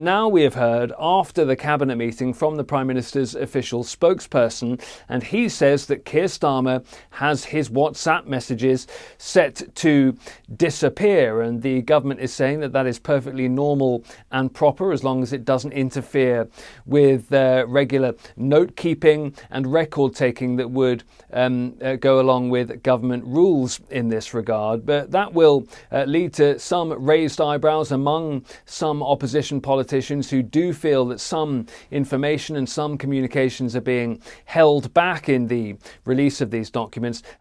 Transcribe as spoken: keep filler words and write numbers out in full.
Now we have heard after the cabinet meeting from the Prime Minister's official spokesperson, and he says that Keir Starmer has his WhatsApp messages set to disappear, and the government is saying that that is perfectly normal and proper as long as it doesn't interfere with uh, regular note-keeping and record-taking that would um, uh, go along with government rules in this regard. But that will uh, lead to some raised eyebrows among some opposition politicians who do feel that some information and some communications are being held back in the release of these documents.